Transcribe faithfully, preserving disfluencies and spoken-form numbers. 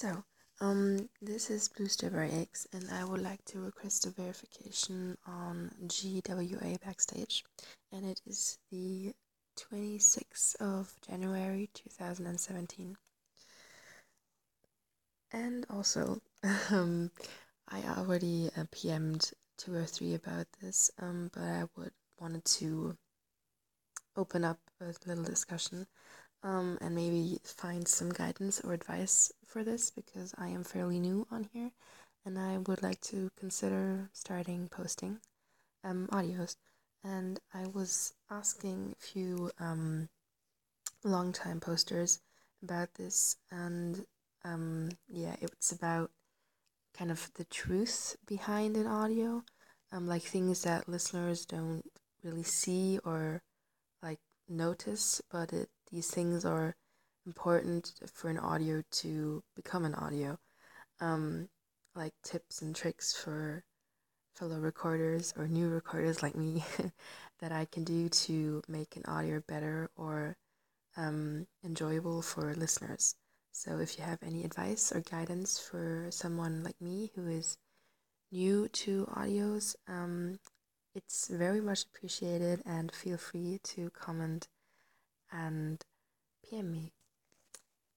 So, um, this is Blue Strawberry Eggs, and I would like to request a verification on G W A Backstage, and it is the twenty-sixth of January two thousand seventeen. And also, um, I already uh, P M'd two or three about this, um, but I would wanted to open up a little discussion um, and maybe find some guidance or advice for this because I am fairly new on here and I would like to consider starting posting um, audios. And I was asking a few um, long-time posters about this, and um, yeah, it's about kind of the truth behind an audio, um, like things that listeners don't really see or like notice, but it these things are important for an audio to become an audio. Um, like tips and tricks for fellow recorders or new recorders like me that I can do to make an audio better or um, enjoyable for listeners. So if you have any advice or guidance for someone like me who is new to audios, um, it's very much appreciated and feel free to comment and P M me.